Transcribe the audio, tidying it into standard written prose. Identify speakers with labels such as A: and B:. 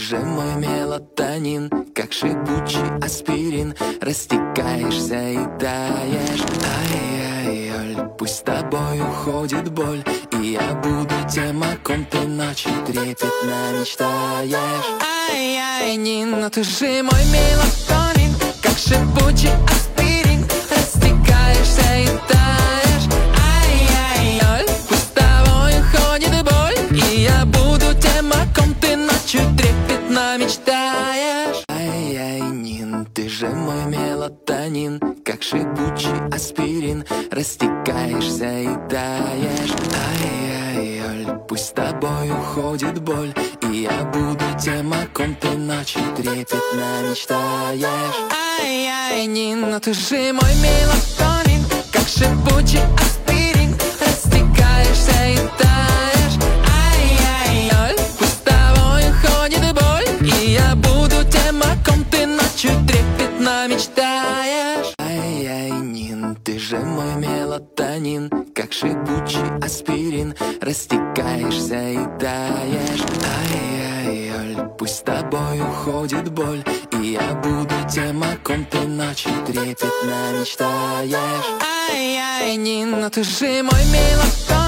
A: же мой мелатонин, как шипучий аспирин. Растекаешься и таешь. Ай-яй-яй, пусть с тобой уходит боль, и я буду тем, о ком ты ночью трепетно мечтаешь. Ай-яй, Нина, ты же мой мелатонин, как шипучий аспирин. Растекаешься и таешь. Ай-яй-яй, пусть с тобой уходит боль, и я буду тем, о ком ты ночью трепетно мечтаешь. Ай-яй, Нин, ты же мой мелатонин, как шипучий аспирин. Растекаешься и таешь. Ай-яй-яй, пусть с тобой уходит боль, и я буду тем, о ком ты ночью трепетно мечтаешь. Ай-яй, Нина, ты же мой мелатонин, как шипучий аспирин. Растекаешься и таешь. Ай-яй-яй, пусть с тобой уходит боль, и я буду тем, о ком ты ночью трепетно мечтаешь. Ай-яй, Нин, ты же мой мелатонин, как шипучий аспирин. Растекаешься и таешь. Ай-яй-яй, пусть с тобой уходит боль, и я буду тем, о ком ты ночью трепетно мечтаешь. Ай-яй, Нина, ты же мой мелатонин.